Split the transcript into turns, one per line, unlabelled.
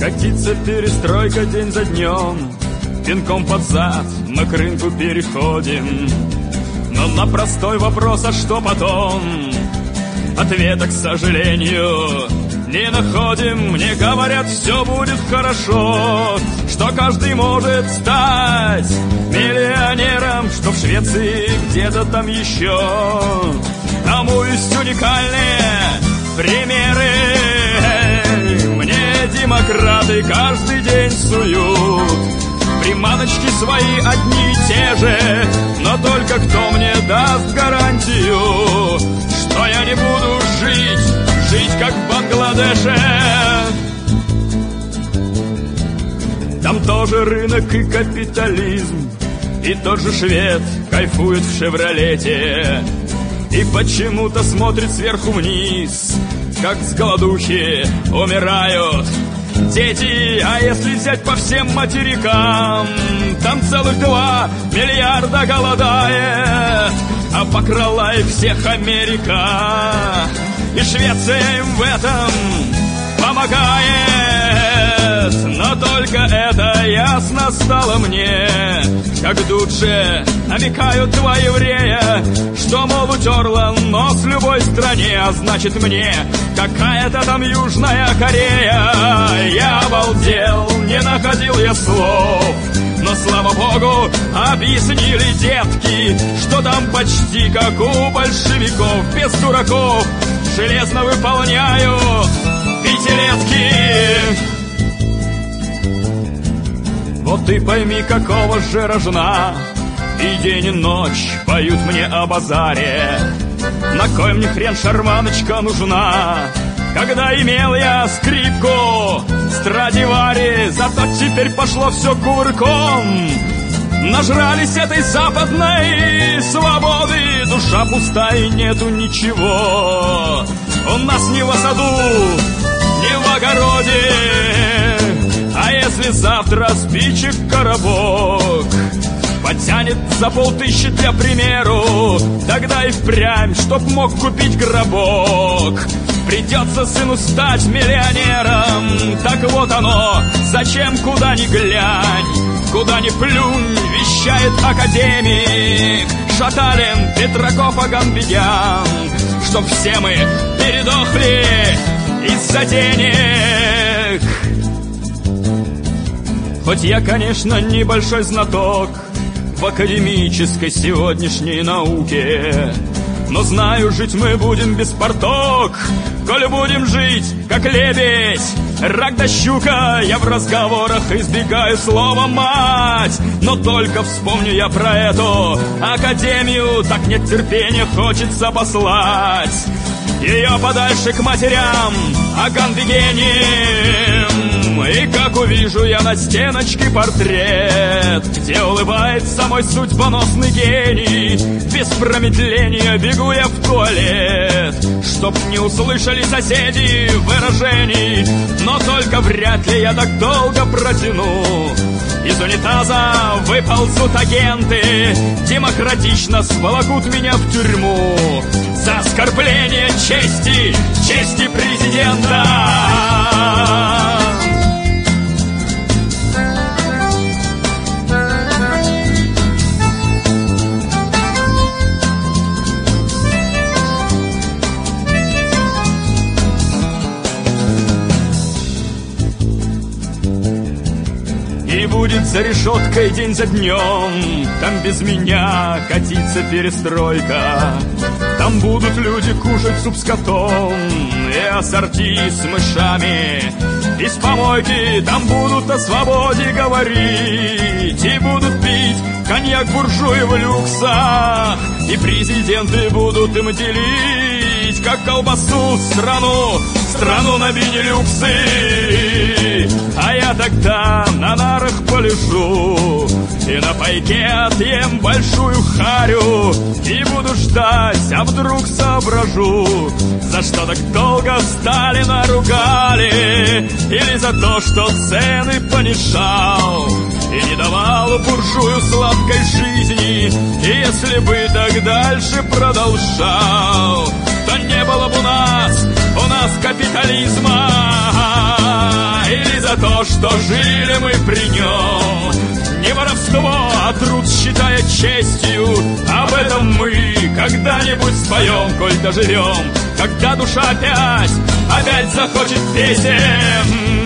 Катится перестройка день за днем, пинком под зад мы к рынку переходим. Но на простой вопрос, а что потом, ответа, к сожалению, не находим. Мне говорят, все будет хорошо, что каждый может стать миллионером, что в Швеции где-то там еще. Тому есть уникальные примеры. Мне демократы каждый день суют приманочки свои одни и те же, но только кто мне даст гарантию, что я не буду жить как в Бангладеше. Там тоже рынок и капитализм, и тот же швед кайфует в «Шевролете» и почему-то смотрит сверху вниз, как с голодухи умирают дети. А если взять по всем материкам, там целых 2 миллиарда голодает, а покрала их всех Америка, и Швеция им в этом помогает. Но только это ясно стало мне, как Дудже намекают 2 еврея, что, мол, утерла нос любой стране, а значит мне какая-то там Южная Корея. Я обалдел, не находил я слов, но, слава богу, объяснили детки, что там почти как у большевиков, без дураков железно выполняю пятилетки. Вот ты пойми, какого же рожна, и день и ночь поют мне о базаре. На кой мне хрен шарманочка нужна, когда имел я скрипку Страдивари? Зато теперь пошло все кувырком. Нажрались этой западной свободы, душа пустая, нету ничего. У нас ни в саду, ни в огороде. А если завтра спичек коробок потянет за 5000, для примеру, тогда и впрямь, чтоб мог купить гробок, придется сыну стать миллионером. Так вот оно, зачем, куда ни глянь, куда ни плюнь, вещает академик Шаталин, Петраков, Аганбегян, чтоб все мы передохли из-за денег. Хоть я, конечно, небольшой знаток в академической сегодняшней науке, но знаю, жить мы будем без порток, коль будем жить, как лебедь, рак да щука. Я в разговорах избегаю слова «мать», но только вспомню я про эту академию, так нет терпения, хочется послать ее подальше к матерям Аганбегениям. И как увижу я на стеночке портрет, где улыбается мой судьбоносный гений, без промедления бегу я в туалет, чтоб не услышали соседи выражений. Но только вряд ли я так долго протяну. Из унитаза выползут агенты, демократично сволокут меня в тюрьму за оскорбление чести президента. И будет за решеткой день за днем, там без меня катится перестройка. Там будут люди кушать суп с котом и ассорти с мышами из помойки. Там будут о свободе говорить и будут пить коньяк буржуи в люксах, и президенты будут им делить, как колбасу, страну на мини-люксы. А я тогда на нарах полежу и на пайке отъем большую харю, и буду ждать, а вдруг соображу, за что так долго Сталина ругали, или за то, что цены понижал и не давал буржую сладкой жизни. И если бы так дальше продолжал, то не было бы у нас капитализма. Или за то, то, что жили мы при нем. Не воровство, а труд считая честью. Об этом мы когда-нибудь споем, коль доживем, когда душа опять захочет песен.